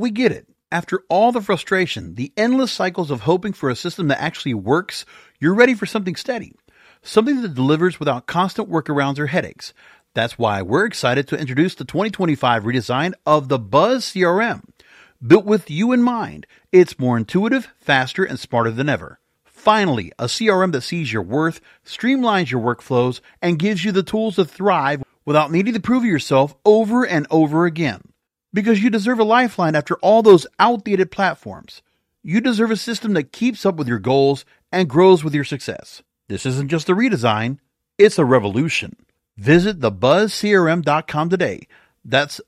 We get it. After all the frustration, the endless cycles of hoping for a system that actually works, you're ready for something steady. Something that delivers without constant workarounds or headaches. That's why we're excited to introduce the 2025 redesign of the Buzz CRM. Built with you in mind, it's more intuitive, faster, and smarter than ever. Finally, a CRM that sees your worth, streamlines your workflows, and gives you the tools to thrive without needing to prove yourself over and over again. Because you deserve a lifeline after all those outdated platforms. You deserve a system that keeps up with your goals and grows with your success. This isn't just a redesign, it's a revolution. Visit thebuzzcrm.com today. That's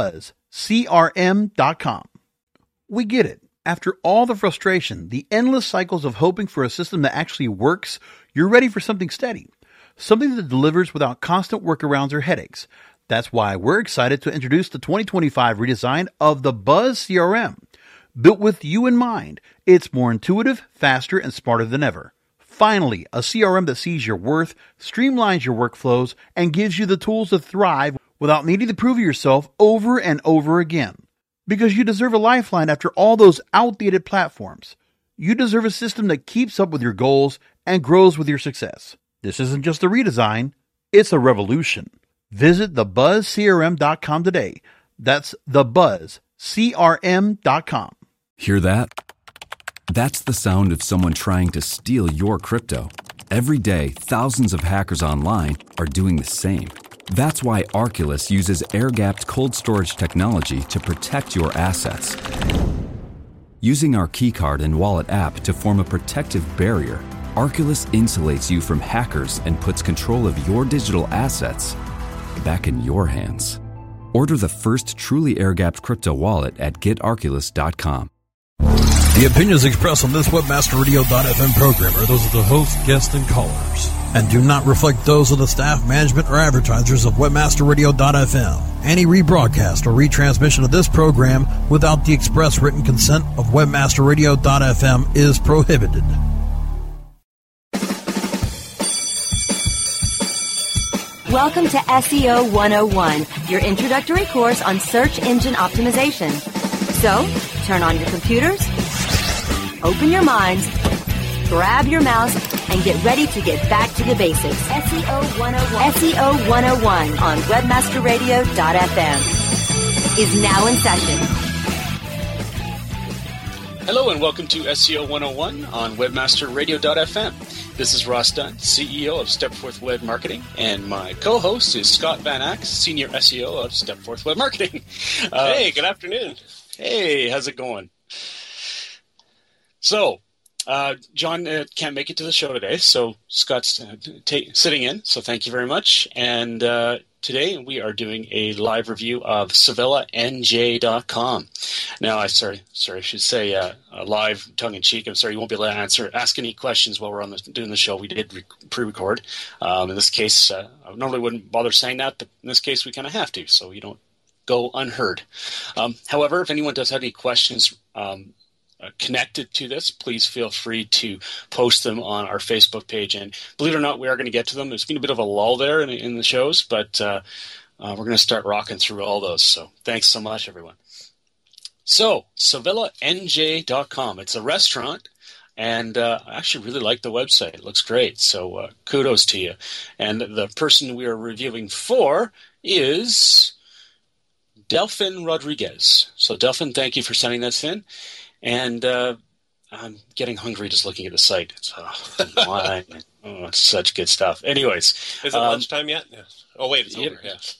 thebuzzcrm.com. We get it. After all the frustration, the endless cycles of hoping for a system that actually works, you're ready for something steady. Something that delivers without constant workarounds or headaches. That's why we're excited to introduce the 2025 redesign of the Buzz CRM. Built with you in mind, it's more intuitive, faster, and smarter than ever. Finally, a CRM that sees your worth, streamlines your workflows, and gives you the tools to thrive without needing to prove yourself over and over again. Because you deserve a lifeline after all those outdated platforms. You deserve a system that keeps up with your goals and grows with your success. This isn't just a redesign, it's a revolution. Visit thebuzzcrm.com today. That's thebuzzcrm.com. Hear that? That's the sound of someone trying to steal your crypto. Every day, thousands of hackers online are doing the same. That's why Arculus uses air-gapped cold storage technology to protect your assets. Using our keycard and wallet app to form a protective barrier, Arculus insulates you from hackers and puts control of your digital assets back in your hands. Order the first truly air-gapped crypto wallet at getarculus.com. The opinions expressed on this WebmasterRadio.fm program are those of the host, guests, and callers, and do not reflect those of the staff, management, or advertisers of WebmasterRadio.fm. Any rebroadcast or retransmission of this program without the express written consent of WebmasterRadio.fm is prohibited. Welcome to SEO 101, your introductory course on search engine optimization. So, turn on your computers, open your minds, grab your mouse, and get ready to get back to the basics. SEO 101. SEO 101 on webmasterradio.fm is now in session. Hello and welcome to SEO 101 on webmasterradio.fm. This is Ross Dunn, CEO of Stepforth Web Marketing, and my co-host is Scott Van Axe, Senior SEO of Stepforth Web Marketing. Hey, good afternoon. Hey, how's it going? So, John can't make it to the show today, so Scott's sitting in, so thank you very much. And today we are doing a live review of SavillaNJ.com. Now, I should say live, tongue-in-cheek. I'm sorry, you won't be able to ask any questions while we're doing the show. We did pre-record. In this case, I normally wouldn't bother saying that, but in this case, we kind of have to, so you don't go unheard. However, if anyone does have any questions connected to this, please feel free to post them on our Facebook page. And believe it or not, we are going to get to them. There's been a bit of a lull there in the shows, but we're going to start rocking through all those. So thanks so much, everyone. So, SavillaNJ.com. It's a restaurant, and I actually really like the website. It looks great, so kudos to you. And the person we are reviewing for is Delphin Rodriguez. So, Delphin, thank you for sending this in. And I'm getting hungry just looking at the site. It's such good stuff. Anyways. Is it lunchtime yet? Yeah. Oh, wait, it's over. Yeah.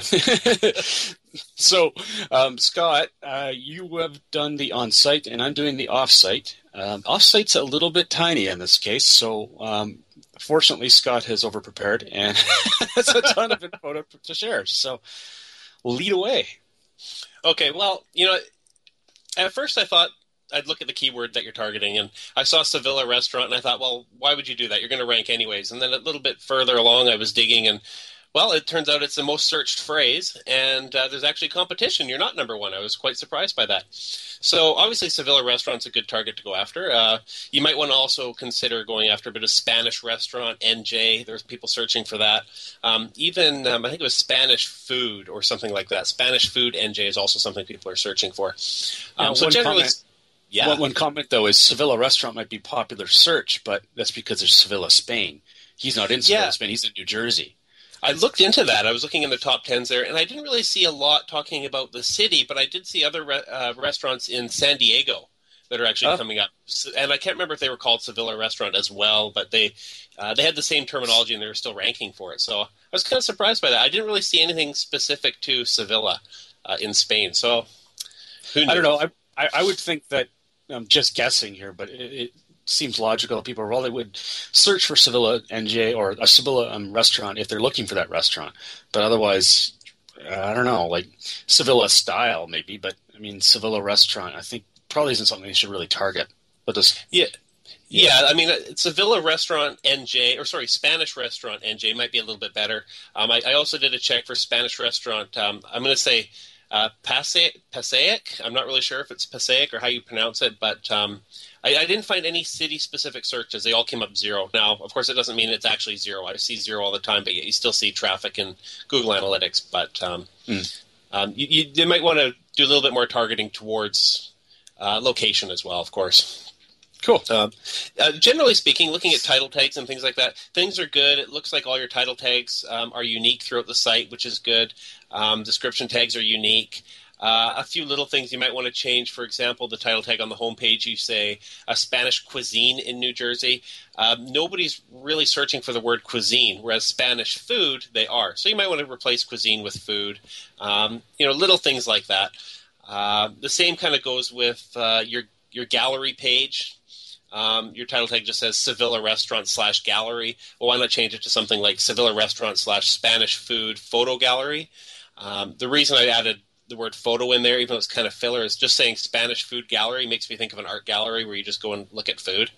So, Scott, you have done the on-site, and I'm doing the off-site. Off-site's a little bit tiny in this case, so fortunately Scott has over-prepared, and has a ton of info to share. So, lead away. Okay, well, at first I thought I'd look at the keyword that you're targeting, and I saw Sevilla restaurant, and I thought, well, why would you do that? You're going to rank anyways. And then a little bit further along, I was digging, and Well, it turns out it's the most searched phrase, and there's actually competition. You're not number one. I was quite surprised by that. So obviously Sevilla restaurant's a good target to go after. You might want to also consider going after a bit of Spanish restaurant, NJ. There's people searching for that. I think it was Spanish food or something like that. Spanish food, NJ is also something people are searching for. So generally... One comment, though, is Sevilla restaurant might be popular search, but that's because there's Sevilla, Spain. He's not in Sevilla, Spain. He's in New Jersey. I looked into that. I was looking in the top 10s there, and I didn't really see a lot talking about the city, but I did see other restaurants in San Diego that are actually coming up. And I can't remember if they were called Sevilla Restaurant as well, but they had the same terminology, and they were still ranking for it. So I was kind of surprised by that. I didn't really see anything specific to Sevilla in Spain. So who knew? I don't know. I would think that, I'm just guessing here, but it seems logical. People probably would search for Sevilla NJ or a Sevilla restaurant if they're looking for that restaurant. But otherwise, I don't know, like Sevilla style maybe. But I mean, Sevilla restaurant, I think probably isn't something you should really target. But Yeah, I mean, Sevilla restaurant NJ, or sorry, Spanish restaurant NJ might be a little bit better. I also did a check for Spanish restaurant. I'm going to say Passaic. I'm not really sure if it's Passaic or how you pronounce it, but I didn't find any city-specific searches. They all came up 0. Now, of course, it doesn't mean it's actually 0. I see 0 all the time, but you still see traffic in Google Analytics. But you might want to do a little bit more targeting towards location as well, of course. Cool. Generally speaking, looking at title tags and things like that, things are good. It looks like all your title tags are unique throughout the site, which is good. Description tags are unique. A few little things you might want to change. For example, the title tag on the homepage, you say a Spanish cuisine in New Jersey. Nobody's really searching for the word cuisine, whereas Spanish food, they are. So you might want to replace cuisine with food. Little things like that. The same kind of goes with your gallery page. Your title tag just says Sevilla Restaurant / Gallery. Well, why not change it to something like Sevilla Restaurant / Spanish Food Photo Gallery? The reason I added the word photo in there, even though it's kind of filler, is just saying Spanish Food Gallery makes me think of an art gallery where you just go and look at food.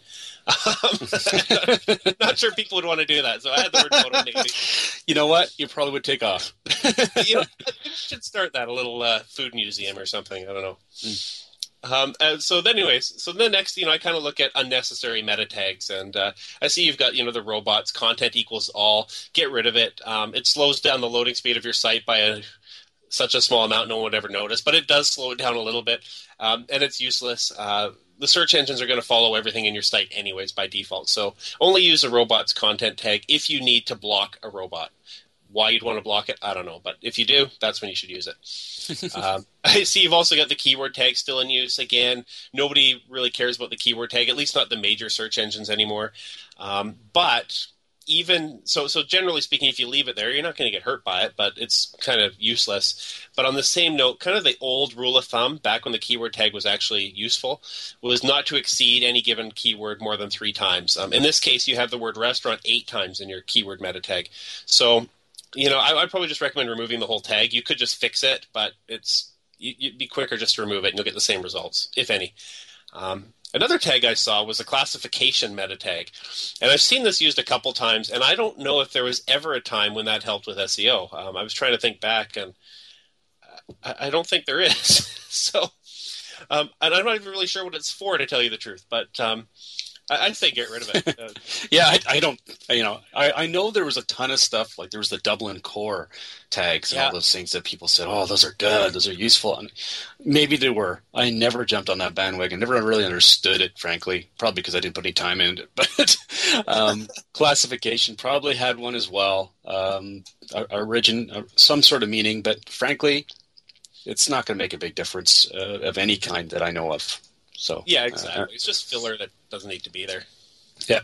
Not sure people would want to do that, so I had the word photo maybe. You know what? You probably would take off. I should start that, a little food museum or something. I don't know. So then next, I kind of look at unnecessary meta tags, and I see you've got, the robots, content equals all, get rid of it. It slows down the loading speed of your site by such a small amount no one would ever notice, but it does slow it down a little bit, and it's useless. The search engines are going to follow everything in your site anyways by default, so only use a robots content tag if you need to block a robot. Why you'd want to block it, I don't know. But if you do, that's when you should use it. I see you've also got the keyword tag still in use. Again, nobody really cares about the keyword tag, at least not the major search engines anymore. But even so generally speaking, if you leave it there, you're not going to get hurt by it, but it's kind of useless. But on the same note, kind of the old rule of thumb, back when the keyword tag was actually useful, was not to exceed any given keyword more than 3 times. In this case, you have the word restaurant 8 times in your keyword meta tag. So I'd probably just recommend removing the whole tag. You could just fix it, but you'd be quicker just to remove it, and you'll get the same results, if any. Another tag I saw was a classification meta tag, and I've seen this used a couple times, and I don't know if there was ever a time when that helped with SEO. I was trying to think back, and I don't think there is. So, and I'm not even really sure what it's for, to tell you the truth, but I'd say get rid of it. Yeah, I don't. I know there was a ton of stuff, like there was the Dublin core tags and all those things that people said, "Oh, those are good, those are useful." And maybe they were. I never jumped on that bandwagon. Never really understood it, frankly. Probably because I didn't put any time into it. But classification probably had one as well. Origin, some sort of meaning, but frankly, it's not going to make a big difference of any kind that I know of. So yeah, exactly. It's just filler that doesn't need to be there. Yeah.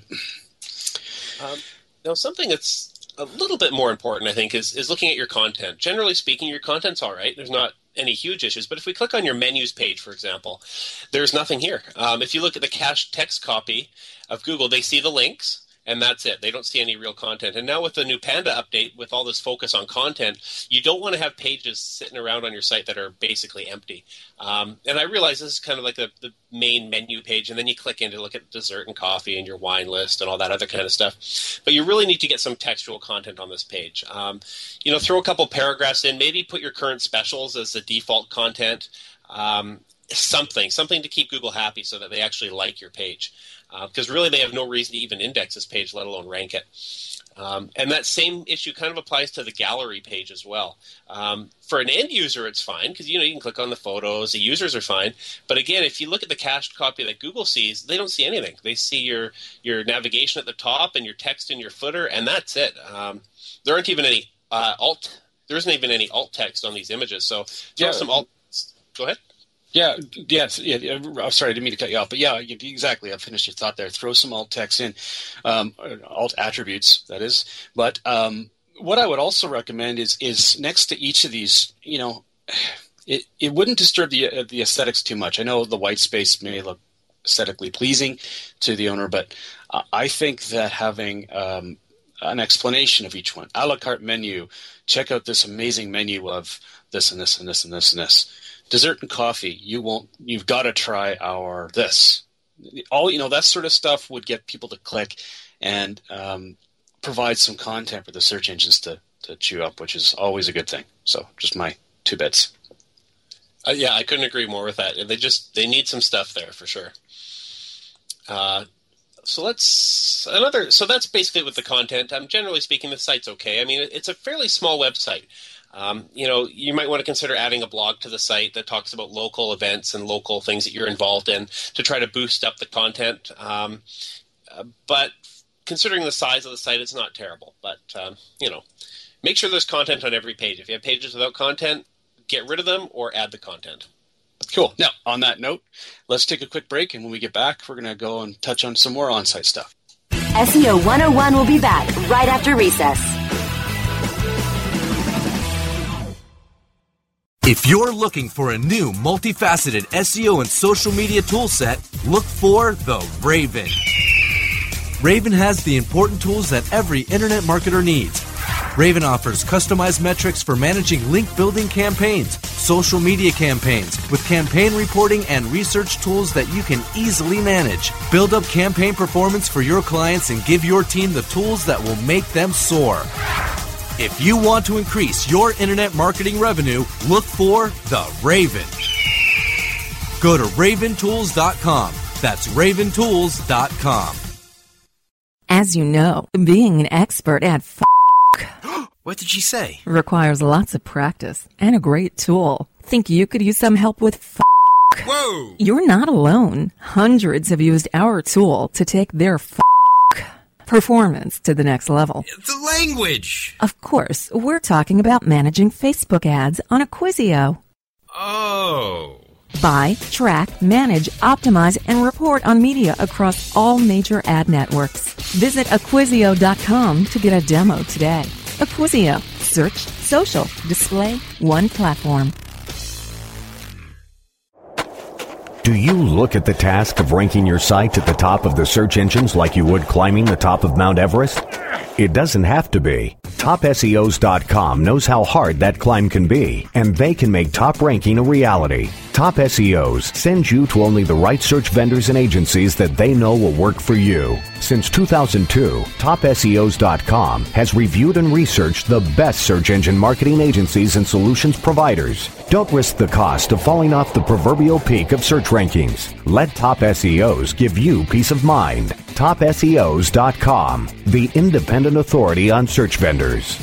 Now, something that's a little bit more important, I think, is looking at your content. Generally speaking, your content's all right. There's not any huge issues. But if we click on your menus page, for example, there's nothing here. If you look at the cached text copy of Google, they see the links, and that's it. They don't see any real content. And now with the new Panda update, with all this focus on content, you don't want to have pages sitting around on your site that are basically empty. And I realize this is kind of like the main menu page, and then you click in to look at dessert and coffee and your wine list and all that other kind of stuff. But you really need to get some textual content on this page. Throw a couple paragraphs in, maybe put your current specials as the default content. Something to keep Google happy so that they actually like your page. Because really they have no reason to even index this page, let alone rank it. And that same issue kind of applies to the gallery page as well. For an end user, it's fine because you can click on the photos. The users are fine. But again, if you look at the cached copy that Google sees, they don't see anything. They see your navigation at the top and your text in your footer, and that's it. There aren't even any there isn't even any alt text on these images. So throw some alt. Go ahead. Yeah. I'm sorry, I didn't mean to cut you off, but yeah, exactly. I've finished your thought there. Throw some alt text in, alt attributes, that is. But what I would also recommend is next to each of these, it wouldn't disturb the aesthetics too much. I know the white space may look aesthetically pleasing to the owner, but I think that having an explanation of each one, a la carte menu, check out this amazing menu of this and this and this and this and this. Dessert and coffee, you've got to try our this. All that sort of stuff would get people to click and provide some content for the search engines to chew up, which is always a good thing. So just my 2 bits. Yeah, I couldn't agree more with that. They need some stuff there for sure. So that's basically it with the content. Generally speaking, the site's okay. I mean, it's a fairly small website. You might want to consider adding a blog to the site that talks about local events and local things that you're involved in to try to boost up the content. But considering the size of the site, it's not terrible. But, make sure there's content on every page. If you have pages without content, get rid of them or add the content. Cool. Now, on that note, let's take a quick break. And when we get back, we're going to go and touch on some more on-site stuff. SEO 101 will be back right after recess. If you're looking for a new multifaceted SEO and social media toolset, look for the Raven. Raven has the important tools that every internet marketer needs. Raven offers customized metrics for managing link building campaigns, social media campaigns, with campaign reporting and research tools that you can easily manage. Build up campaign performance for your clients and give your team the tools that will make them soar. If you want to increase your internet marketing revenue, look for the Raven. Go to raventools.com. That's raventools.com. As you know, being an expert at What did she say? requires lots of practice and a great tool. Think you could use some help with Whoa! You're not alone. Hundreds have used our tool to take their performance to the next level. The language! Of course, we're talking about managing Facebook ads on Acquisio. Oh. Buy, track, manage, optimize, and report on media across all major ad networks. Visit Acquisio.com to get a demo today. Acquisio. Search, social, display, one platform. Do you look at the task of ranking your site at the top of the search engines like you would climbing the top of Mount Everest? It doesn't have to be. TopSEOs.com knows how hard that climb can be, and they can make top ranking a reality. Top SEOs sends you to only the right search vendors and agencies that they know will work for you. Since 2002, TopSEOs.com has reviewed and researched the best search engine marketing agencies and solutions providers. Don't risk the cost of falling off the proverbial peak of search rankings. Let Top SEOs give you peace of mind. TopSEOs.com, the independent authority on search vendors.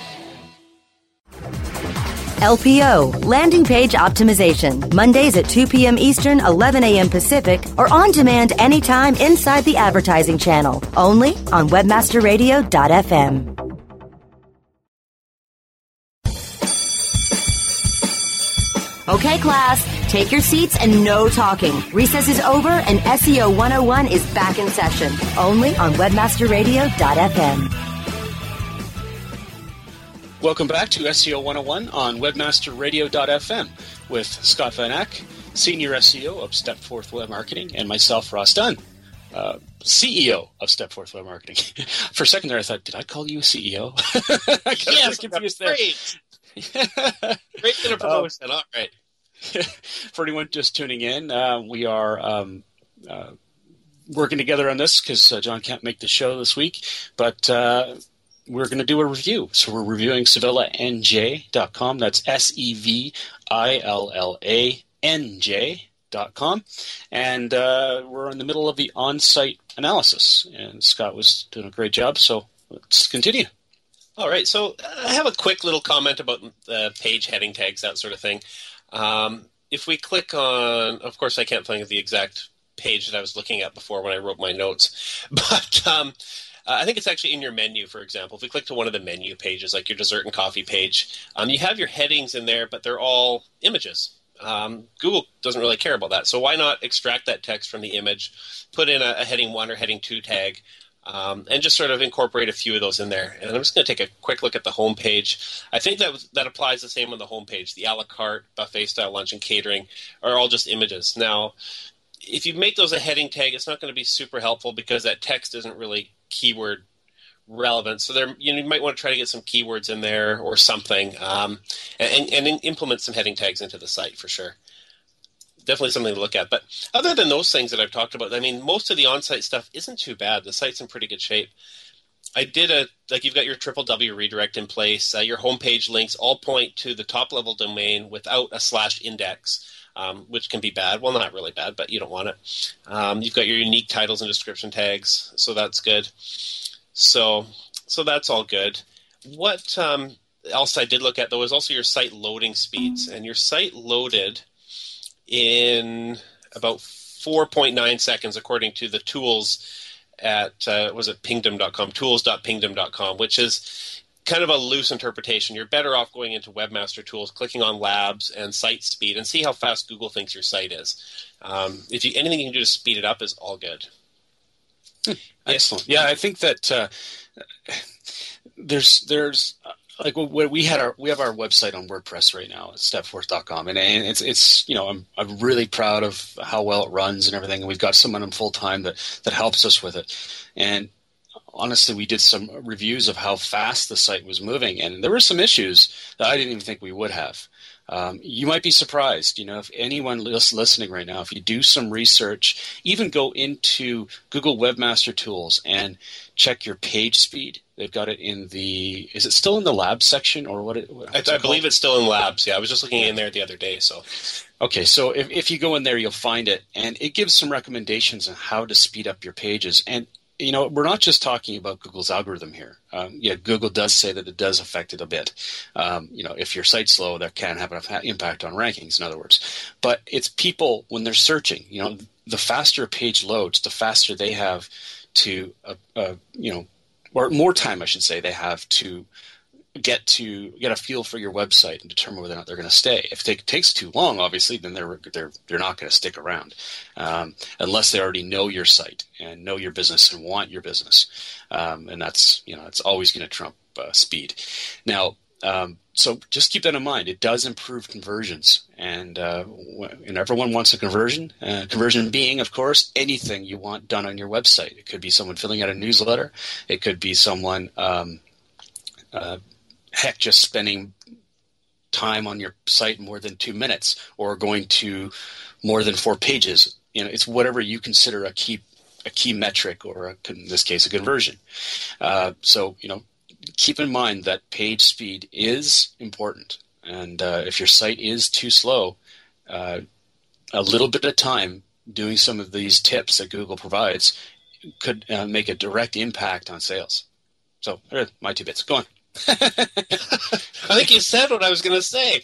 LPO, Landing Page Optimization, Mondays at 2 p.m. Eastern, 11 a.m. Pacific, or on demand anytime inside the advertising channel, only on webmasterradio.fm. Okay, class, take your seats and no talking. Recess is over and SEO 101 is back in session, only on webmasterradio.fm. Welcome back to SEO 101 on webmasterradio.fm with Scott Van Ack, Senior SEO of Stepforth Web Marketing, and myself, Ross Dunn. CEO of Stepforth Web Marketing. For a second there, I thought, did I call you CEO? I got yes, confused there. Great to propose that. All right. For anyone just tuning in, we are working together on this because John can't make the show this week, but we're going to do a review. So we're reviewing SevillaNJ.com. That's SevillaNJ.com. And we're in the middle of the on-site analysis, and Scott was doing a great job, so let's continue. All right, so I have a quick little comment about page heading tags, that sort of thing. If we click on, of course, I can't think of the exact page that I was looking at before when I wrote my notes, but I think it's actually in your menu, for example. If we click to one of the menu pages, like your dessert and coffee page, you have your headings in there, but they're all images. Google doesn't really care about that, so why not extract that text from the image, put in a heading 1 or heading 2 tag, and just sort of incorporate a few of those in there. And I'm just going to take a quick look at the home page. I think that applies the same on the home page. The a la carte, buffet style lunch, and catering are all just images. Now, if you make those a heading tag, it's not going to be super helpful because that text isn't really keyword relevant. So you might want to try to get some keywords in there or something, and implement some heading tags into the site for sure. Definitely something to look at. But other than those things that I've talked about, I mean, most of the on-site stuff isn't too bad. The site's in pretty good shape. I did you've got your www redirect in place. Your homepage links all point to the top-level domain without a /index, which can be bad. Well, not really bad, but you don't want it. You've got your unique titles and description tags, so that's good. So that's all good. What else I did look at, though, is also your site loading speeds. And your site loaded in about 4.9 seconds, according to the tools at, pingdom.com, tools.pingdom.com, which is kind of a loose interpretation. You're better off going into Webmaster Tools, clicking on Labs and Site Speed, and see how fast Google thinks your site is. Anything you can do to speed it up is all good. Excellent. Yeah, I think that there's like we have our website on WordPress right now at stepforth.com, and it's I'm really proud of how well it runs and everything, and we've got someone in full time that helps us with it. And honestly, we did some reviews of how fast the site was moving, and there were some issues that I didn't even think we would have. You might be surprised, if anyone listening right now, if you do some research, even go into Google Webmaster Tools and check your page speed. They've got it in is it still in the Labs section or what? I believe it's still in Labs. Yeah, I was just looking in there the other day. So, okay, so if you go in there, you'll find it, and it gives some recommendations on how to speed up your pages. And we're not just talking about Google's algorithm here. Google does say that it does affect it a bit. If your site's slow, that can have an impact on rankings, in other words. But it's people, when they're searching, the faster a page loads, the faster they have to, or more time, I should say, they have to get a feel for your website and determine whether or not they're going to stay. If it takes too long, obviously, then they're not going to stick around, unless they already know your site and know your business and want your business. And that's it's always going to trump speed. Now, so just keep that in mind. It does improve conversions, and everyone wants a conversion. Conversion being, of course, anything you want done on your website. It could be someone filling out a newsletter. It could be someone just spending time on your site more than 2 minutes, or going to more than 4 pages. It's whatever you consider a key metric, or in this case, a conversion. So keep in mind that page speed is important, and if your site is too slow, a little bit of time doing some of these tips that Google provides could make a direct impact on sales. So, my 2 bits. Go on. I think you said what I was going to say.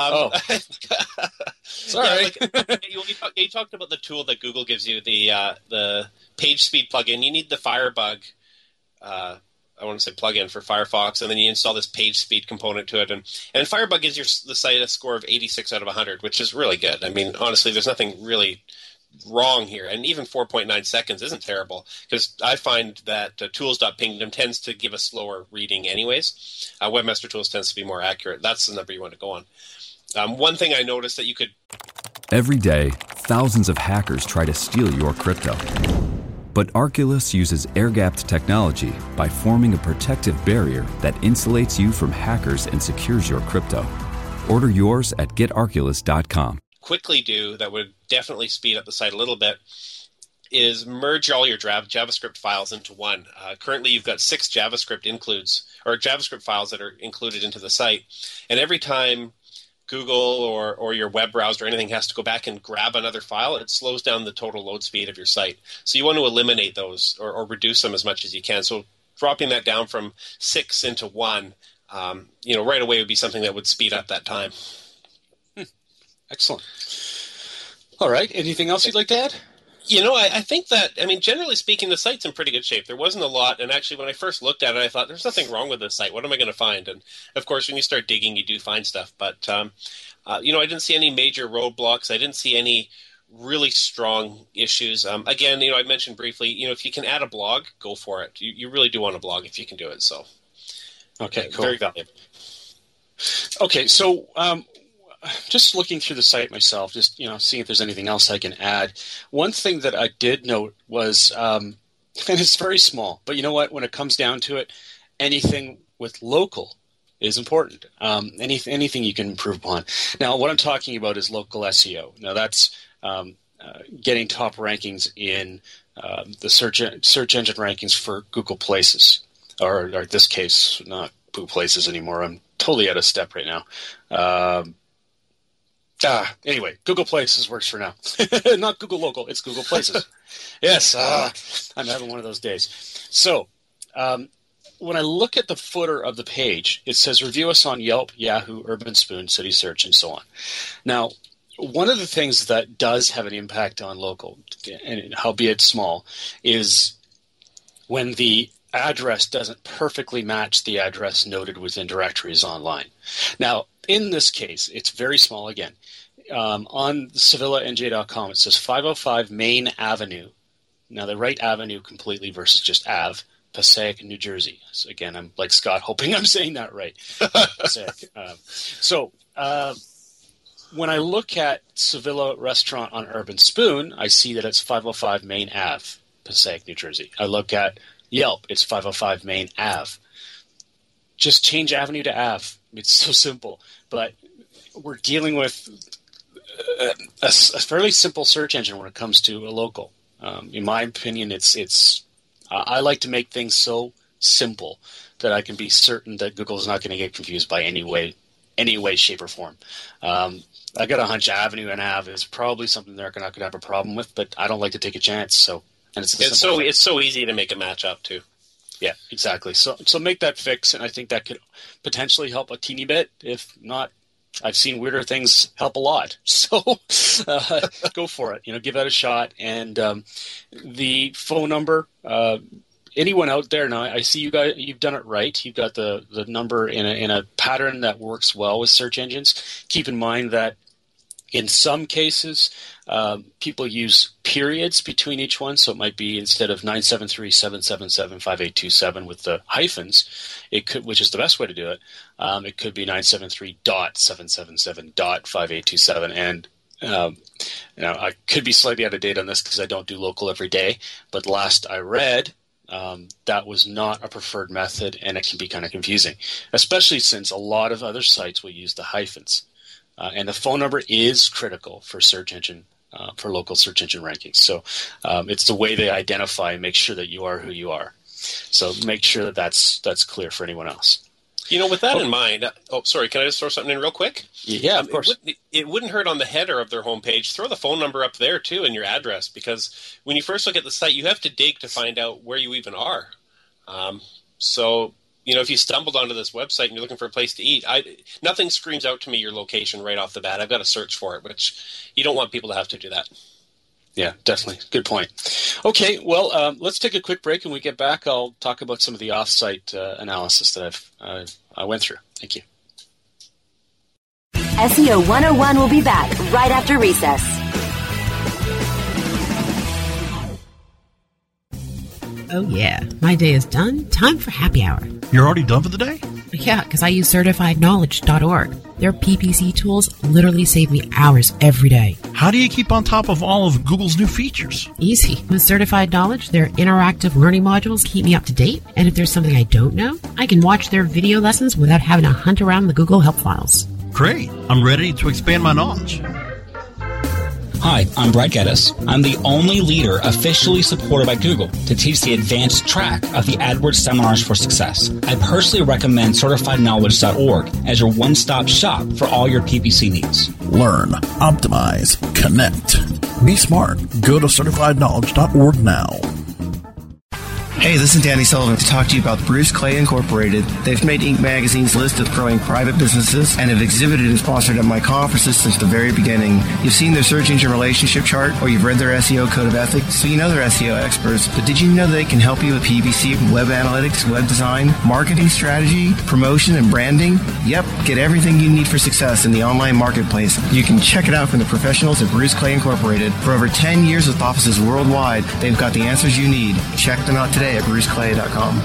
Sorry. You talked about the tool that Google gives you, the page speed plugin. You need the Firebug, I want to say plugin for Firefox, and then you install this page speed component to it. And Firebug gives the site a score of 86 out of 100, which is really good. I mean, honestly, there's nothing really wrong here, and even 4.9 seconds isn't terrible, because I find that tools.pingdom tends to give a slower reading anyways. Webmaster Tools tends to be more accurate. That's the number you want to go on. One thing I noticed that you could... Every day, thousands of hackers try to steal your crypto. But Arculus uses air-gapped technology by forming a protective barrier that insulates you from hackers and secures your crypto. Order yours at getarculus.com. Quickly do that would definitely speed up the site a little bit is merge all your JavaScript files into one. Currently, you've got 6 JavaScript includes or JavaScript files that are included into the site, and every time Google or your web browser or anything has to go back and grab another file, it slows down the total load speed of your site. So you want to eliminate those or reduce them as much as you can. So dropping that down from 6 into 1, right away would be something that would speed up that time. Excellent. All right. Anything else you'd like to add? I think that, generally speaking, the site's in pretty good shape. There wasn't a lot, and actually when I first looked at it, I thought, there's nothing wrong with this site. What am I going to find? And, of course, when you start digging, you do find stuff. But, I didn't see any major roadblocks. I didn't see any really strong issues. Again, I mentioned briefly, if you can add a blog, go for it. You really do want a blog if you can do it. So, okay, cool. Very valuable. Okay, so just looking through the site myself, just seeing if there's anything else I can add. One thing that I did note was, and it's very small, but you know what? When it comes down to it, anything with local is important. Anything you can improve upon. Now, what I'm talking about is local SEO. Now, that's getting top rankings in the search engine rankings for Google Places, or in this case, not Google Places anymore. I'm totally out of step right now. Anyway, Google Places works for now. Not Google Local, it's Google Places. Yes, I'm having one of those days. So, when I look at the footer of the page, it says review us on Yelp, Yahoo, Urban Spoon, City Search, and so on. Now, one of the things that does have an impact on local, and albeit small, is when the address doesn't perfectly match the address noted within directories online. Now, in this case, it's very small again. On SevillaNJ.com, it says 505 Main Avenue. Now, they write Avenue completely versus just Ave, Passaic, New Jersey. So again, I'm like Scott, hoping I'm saying that right. Passaic. When I look at Sevilla Restaurant on Urban Spoon, I see that it's 505 Main Ave, Passaic, New Jersey. I look at Yelp, it's 505 Main Ave. Just change Avenue to Ave. It's so simple. But we're dealing with a fairly simple search engine when it comes to a local. In my opinion, I like to make things so simple that I can be certain that Google is not going to get confused by any way, shape, or form. I got a hunch Avenue and Ave is probably something they're not going to have a problem with, but I don't like to take a chance. It's so easy to make a match up too. Yeah, exactly. So make that fix, and I think that could potentially help a teeny bit. If not, I've seen weirder things help a lot. So go for it. Give that a shot. And the phone number, anyone out there now, I see you guys, you've done it right. You've got the number in a pattern that works well with search engines. Keep in mind that in some cases, people use periods between each one, so it might be instead of 973-777-5827 with the hyphens, which is the best way to do it. It could be 973.777.5827, and I could be slightly out of date on this because I don't do local every day, but last I read, that was not a preferred method, and it can be kind of confusing, especially since a lot of other sites will use the hyphens. And the phone number is critical for for local search engine rankings. So it's the way they identify and make sure that you are who you are. So make sure that that's clear for anyone else. With that in mind, sorry, can I just throw something in real quick? Yeah, of course. It wouldn't hurt on the header of their homepage. Throw the phone number up there too and your address, because when you first look at the site, you have to dig to find out where you even are. If you stumbled onto this website and you're looking for a place to eat, nothing screams out to me your location right off the bat. I've got to search for it, which you don't want people to have to do that. Yeah, definitely. Good point. Okay, well, let's take a quick break. When we get back, I'll talk about some of the off-site analysis that I went through. Thank you. SEO 101 will be back right after recess. Oh yeah, my day is done. Time for happy hour. You're already done for the day? Yeah, because I use CertifiedKnowledge.org. Their PPC tools literally save me hours every day. How do you keep on top of all of Google's new features? Easy. With Certified Knowledge, their interactive learning modules keep me up to date. And if there's something I don't know, I can watch their video lessons without having to hunt around the Google Help files. Great. I'm ready to expand my knowledge. Hi, I'm Brad Geddes. I'm the only leader officially supported by Google to teach the advanced track of the AdWords Seminars for Success. I personally recommend CertifiedKnowledge.org as your one-stop shop for all your PPC needs. Learn, optimize, connect. Be smart. Go to CertifiedKnowledge.org now. Hey, this is Danny Sullivan to talk to you about Bruce Clay Incorporated. They've made Inc. Magazine's list of growing private businesses and have exhibited and sponsored at my conferences since the very beginning. You've seen their search engine relationship chart, or you've read their SEO code of ethics, so you know they're SEO experts. But did you know they can help you with PPC, web analytics, web design, marketing strategy, promotion, and branding? Yep, get everything you need for success in the online marketplace. You can check it out from the professionals at Bruce Clay Incorporated. For over 10 years with offices worldwide, they've got the answers you need. Check them out today at bruceclay.com.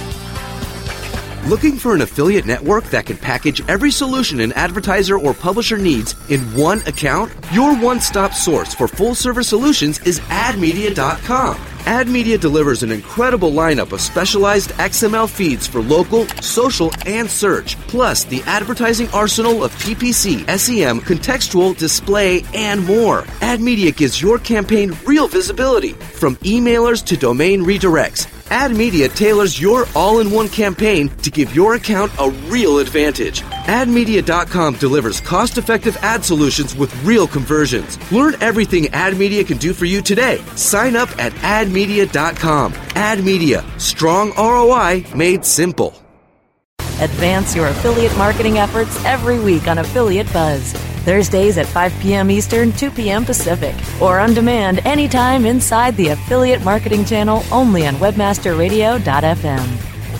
Looking for an affiliate network that can package every solution an advertiser or publisher needs in one account? Your one-stop source for full-service solutions is AdMedia.com. AdMedia delivers an incredible lineup of specialized XML feeds for local, social, and search, plus the advertising arsenal of PPC, SEM, contextual, display, and more. AdMedia gives your campaign real visibility, from emailers to domain redirects. AdMedia tailors your all-in-one campaign to give your account a real advantage. AdMedia.com delivers cost-effective ad solutions with real conversions. Learn everything AdMedia can do for you today. Sign up at AdMedia.com. AdMedia. Strong ROI made simple. Advance your affiliate marketing efforts every week on Affiliate Buzz. Thursdays at 5 p.m. Eastern, 2 p.m. Pacific, or on demand anytime inside the Affiliate Marketing Channel only on webmasterradio.fm.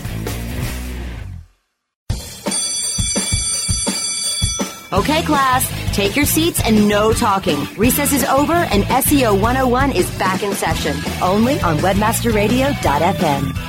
Okay, class, take your seats and no talking. Recess is over and SEO 101 is back in session, only on webmasterradio.fm.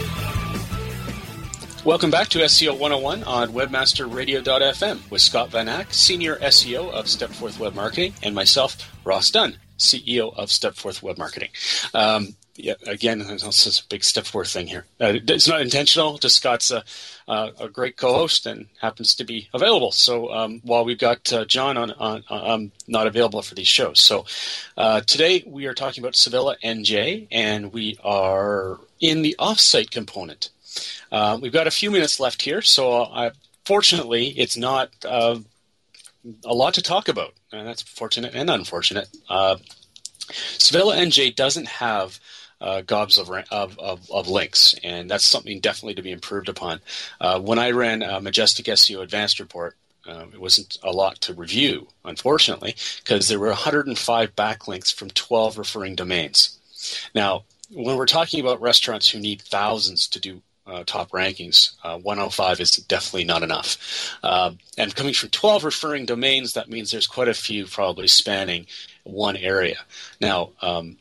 Welcome back to SEO 101 on webmasterradio.fm with Scott Van Ack, Senior SEO of Stepforth Web Marketing, and myself, Ross Dunn, CEO of Stepforth Web Marketing. Again, it's a big Stepforth thing here. It's not intentional, just Scott's a great co-host and happens to be available. So while we've got John on not available for these shows. So today we are talking about Sevilla NJ, and we are in the offsite component. We've got a few minutes left here, so fortunately, it's not a lot to talk about, and that's fortunate and unfortunate. Sevilla NJ doesn't have gobs of links, and that's something definitely to be improved upon. When I ran Majestic SEO Advanced Report, it wasn't a lot to review, unfortunately, because there were 105 backlinks from 12 referring domains. Now, when we're talking about restaurants who need thousands to do top rankings, 105 is definitely not enough. And coming from 12 referring domains, that means there's quite a few probably spanning one area. Now,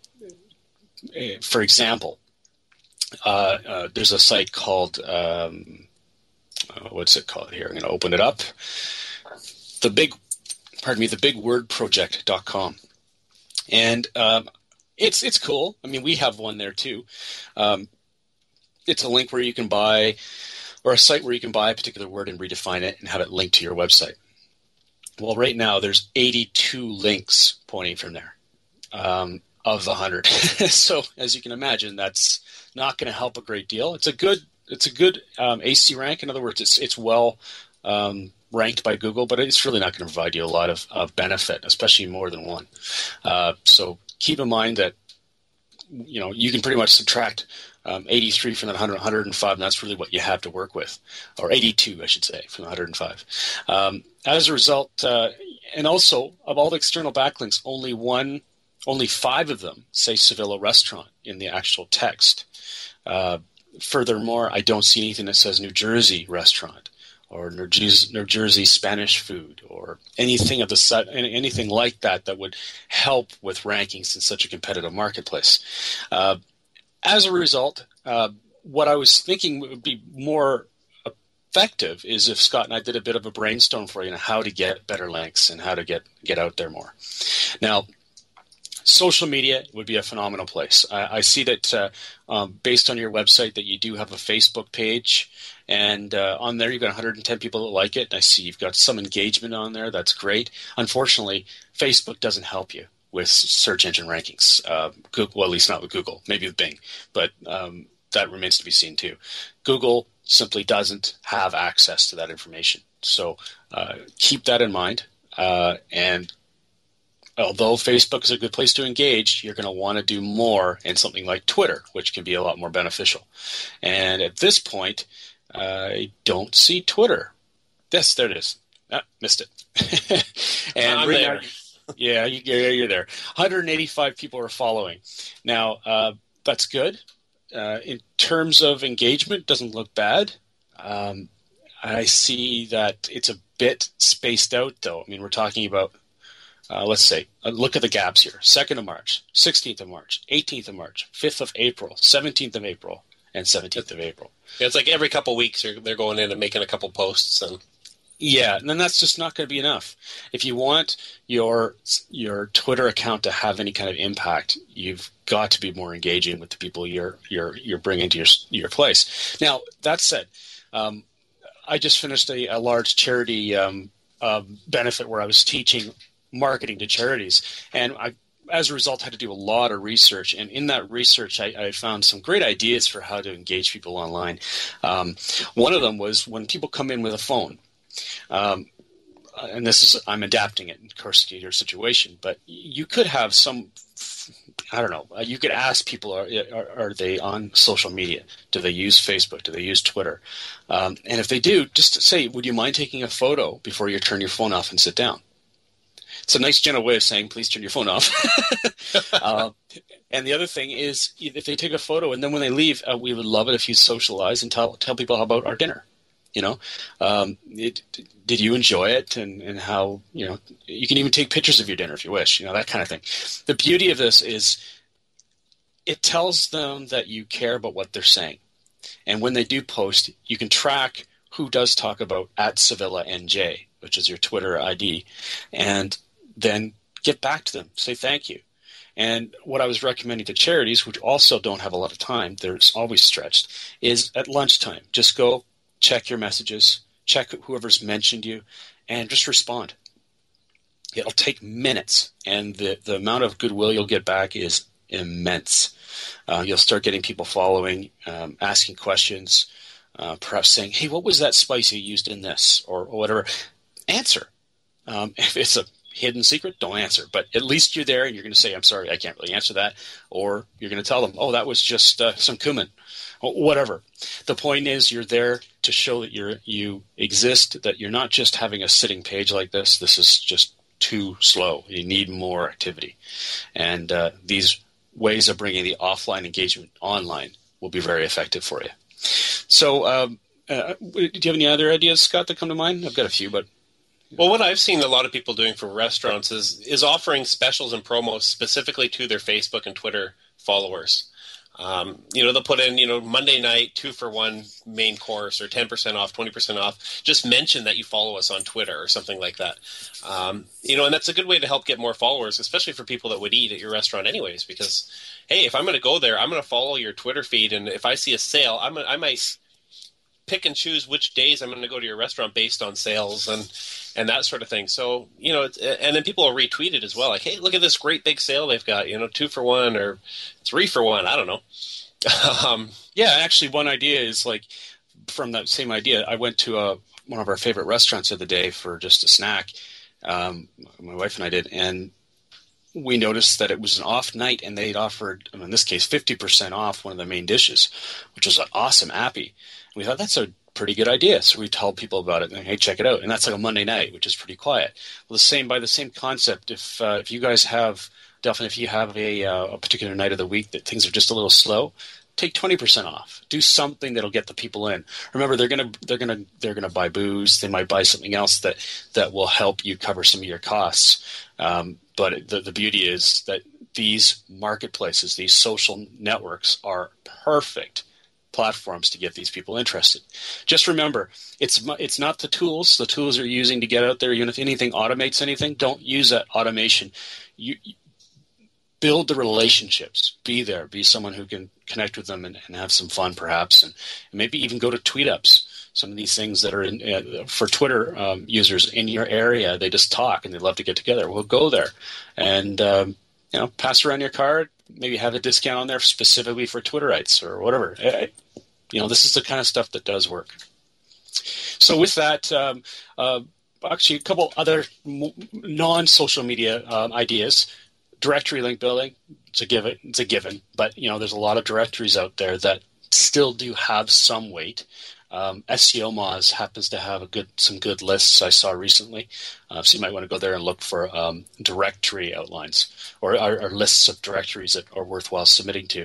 for example, there's a site called, what's it called here? I'm going to open it up. thebigwordproject.com. And it's cool. I mean, we have one there too. It's a link where you can buy, or a site where you can buy a particular word and redefine it and have it linked to your website. Well, right now there's 82 links pointing from there of the 100. So as you can imagine, that's not going to help a great deal. It's a good AC rank. In other words, it's well ranked by Google, but it's really not going to provide you a lot of benefit, especially more than one. So keep in mind that you can pretty much subtract 83 from that 105, and that's really what you have to work with, or 82, I should say, from the 105. As a result, and also of all the external backlinks, only 5 of them say Sevilla Restaurant in the actual text. Furthermore, I don't see anything that says New Jersey Restaurant or New Jersey Spanish food or anything of the anything like that would help with rankings in such a competitive marketplace. As a result, what I was thinking would be more effective is if Scott and I did a bit of a brainstorm for you on how to get better links and how to get out there more. Now, social media would be a phenomenal place. I see that based on your website that you do have a Facebook page, and on there you've got 110 people that like it. I see you've got some engagement on there. That's great. Unfortunately, Facebook doesn't help you with search engine rankings. Google, well, at least not with Google, maybe with Bing, but that remains to be seen too. Google simply doesn't have access to that information. So keep that in mind. And although Facebook is a good place to engage, you're going to want to do more in something like Twitter, which can be a lot more beneficial. And at this point, I don't see Twitter. Yes, there it is. Missed it. And I'm there. Yeah, you're there. 185 people are following. Now, that's good. In terms of engagement, doesn't look bad. I see that it's a bit spaced out, though. I mean, we're talking about, let's say, look at the gaps here. 2nd of March, 16th of March, 18th of March, 5th of April, 17th of April, and 17th of April. Yeah, it's like every couple of weeks they're going in and making a couple posts. Yeah, and then that's just not going to be enough. If you want your Twitter account to have any kind of impact, you've got to be more engaging with the people you're bringing to your place. Now, that said, I just finished a large charity benefit where I was teaching marketing to charities, and I, as a result, had to do a lot of research. And in that research, I found some great ideas for how to engage people online. One of them was when people come in with a phone. And this is, I'm adapting it, of course, to your situation, but you could have some, I don't know, you could ask people, are they on social media? Do they use Facebook? Do they use Twitter? And if they do, just say, would you mind taking a photo before you turn your phone off and sit down? It's a nice, gentle way of saying, please turn your phone off. And the other thing is, if they take a photo and then when they leave, we would love it if you socialize and tell people about our dinner. You know, did you enjoy it, and how, you know, you can even take pictures of your dinner if you wish, you know, that kind of thing. The beauty of this is it tells them that you care about what they're saying. And when they do post, you can track who does talk about @SevillaNJ, which is your Twitter ID, and then get back to them, say thank you. And what I was recommending to charities, which also don't have a lot of time, they're always stretched, is at lunchtime, just go check your messages, check whoever's mentioned you, and just respond. It'll take minutes, and the amount of goodwill you'll get back is immense. You'll start getting people following, asking questions, perhaps saying, hey, what was that spice you used in this, or whatever. Answer. If it's a hidden secret, don't answer. But at least you're there, and you're going to say, I'm sorry, I can't really answer that. Or you're going to tell them, oh, that was just some cumin. Whatever. The point is you're there to show that you exist, that you're not just having a sitting page like this. This is just too slow. You need more activity. And these ways of bringing the offline engagement online will be very effective for you. So do you have any other ideas, Scott, that come to mind? I've got a few, but... Well, what I've seen a lot of people doing for restaurants is offering specials and promos specifically to their Facebook and Twitter followers. They'll put in, Monday night, 2-for-1 main course, or 10% off, 20% off. Just mention that you follow us on Twitter or something like that. And that's a good way to help get more followers, especially for people that would eat at your restaurant anyways, because, hey, if I'm going to go there, I'm going to follow your Twitter feed. And if I see a sale, I might pick and choose which days I'm going to go to your restaurant based on sales and that sort of thing. So, and then people will retweet it as well. Like, hey, look at this great big sale they've got, 2-for-1 or 3-for-1. I don't know. Yeah, actually one idea is like from that same idea, I went to one of our favorite restaurants the other day for just a snack. My wife and I did, and we noticed that it was an off night and they'd offered, in this case, 50% off one of the main dishes, which was an awesome appy. We thought that's a pretty good idea. So we told people about it and, hey, check it out. And that's like a Monday night, which is pretty quiet. Well, by the same concept, if you guys have, definitely if you have a particular night of the week that things are just a little slow, take 20% off. Do something that'll get the people in. Remember, they're gonna buy booze. They might buy something else that will help you cover some of your costs. But the beauty is that these marketplaces, these social networks, are perfect platforms to get these people interested. Just remember, it's not the tools. The tools you're using to get out there. If anything automates anything, don't use that automation. You build the relationships. Be there. Be someone who can connect with them and have some fun, perhaps, and maybe even go to tweet-ups. Some of these things that are for Twitter users in your area, they just talk and they love to get together. We'll go there and pass around your card. Maybe have a discount on there specifically for Twitterites or whatever. This is the kind of stuff that does work. So with that, actually a couple other non-social media ideas. Directory link building, it's a given. But there's a lot of directories out there that still do have some weight. SEO Moz happens to have some good lists I saw recently, so you might want to go there and look for directory outlines or lists of directories that are worthwhile submitting to.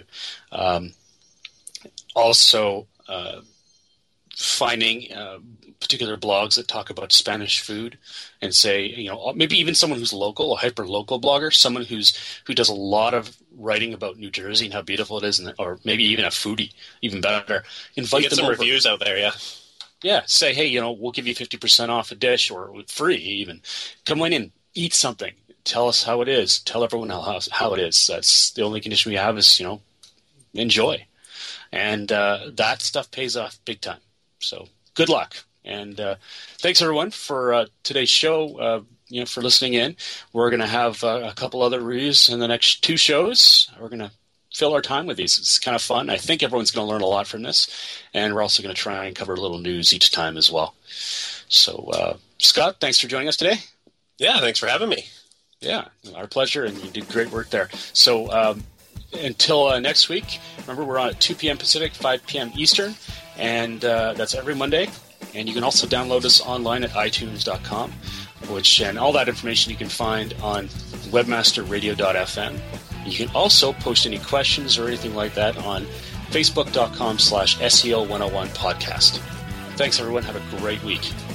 Also, finding particular blogs that talk about Spanish food and say, maybe even someone who's local, a hyper-local blogger, someone who does a lot of writing about New Jersey and how beautiful it is, or maybe even a foodie, even better. Invite get them some over. Reviews out there, yeah. Yeah, say, hey, we'll give you 50% off a dish or free even. Come in and eat something. Tell us how it is. Tell everyone how it is. That's the only condition we have is, enjoy. And that stuff pays off big time. So good luck. And thanks, everyone, for today's show, for listening in. We're going to have a couple other reviews in the next 2 shows. We're going to fill our time with these. It's kind of fun. I think everyone's going to learn a lot from this. And we're also going to try and cover a little news each time as well. So, Scott, thanks for joining us today. Yeah, thanks for having me. Yeah, our pleasure, and you did great work there. So until next week, remember we're on at 2 p.m. Pacific, 5 p.m. Eastern, and that's every Monday. And you can also download us online at iTunes.com, and all that information you can find on webmasterradio.fm. You can also post any questions or anything like that on facebook.com/SEO101 podcast. Thanks, everyone. Have a great week.